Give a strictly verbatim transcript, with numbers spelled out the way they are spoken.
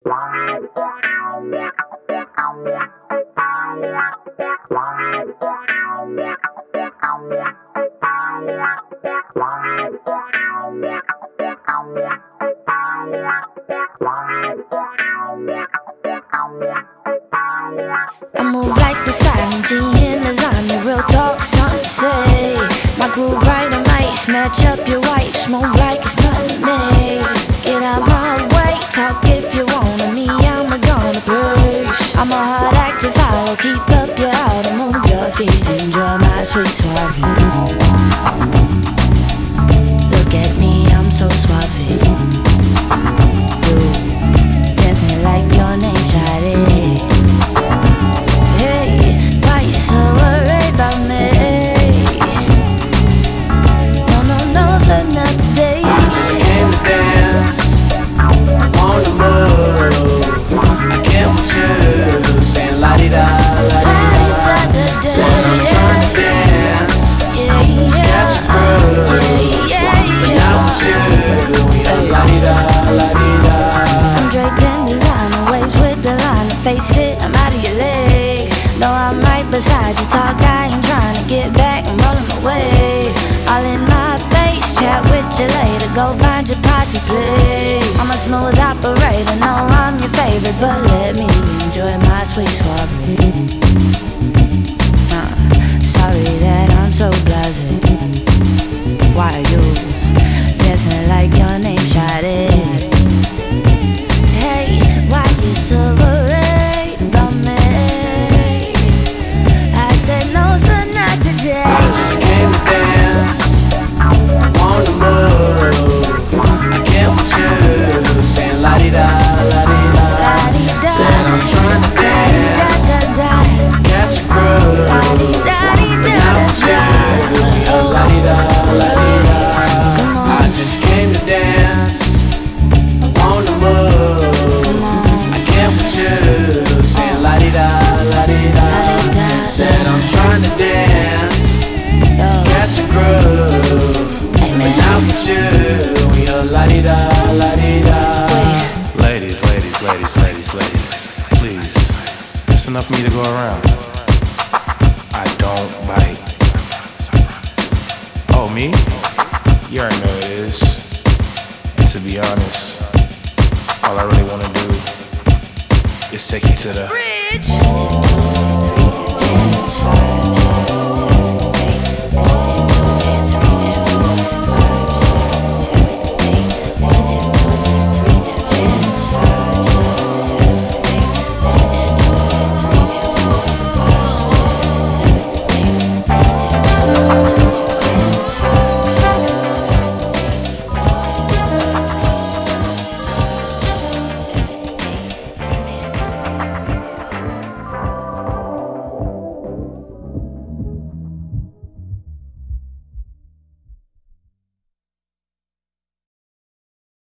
I move like the silent G in lasagna, real talk, something to say. My groove right, I might snatch up your wife, smoke like it's nothing to me. Get out my way, talk if you wanna me, I'm a gonna push. I'm a hard act to follow, keep up your auto, move your feet, enjoy my sweet suave. Look at me, I'm so suave. You dancing like your name, Shawty. So worried about me. No, no, no, so not today. I just came to dance, on the move. I came with you, saying la-di-da, la-di-da. Said I'm trying to dance, catch a groove. When I'm with you, we are la-di-da, la-di-da. I'm draped in designer, waves with the line. Face it, I'm out of your league. No, I'm right beside you, talk, I ain't trying to get back, I'm rolling away. All in my face, chat with you later, go find your posse, please. I'm a smooth operator, no, I'm your favorite, but let me enjoy my sweet suave. uh, Sorry that I'm so blasé. Why are you dancing like your name, Shawty? Hey, why you so worried about me? No, so not today. I just came to dance, on the move. I came with you, saying la-di-da, la-di-da. Said I'm trying to dance, catch a groove. When I'm with you, la-di-da, la-di-da. I just came to dance, on the move. I came with you, saying la-di-da, la-di-da. Said I'm trying to dance, catch a groove. When I'm with you, we are la-di-da, la-di-da. Ladies, ladies, ladies, ladies, ladies, please, it's enough for me to go around. I don't bite. Oh, me? You already know it is. And to be honest, all I really wanna do is take you to the bridge. Dance.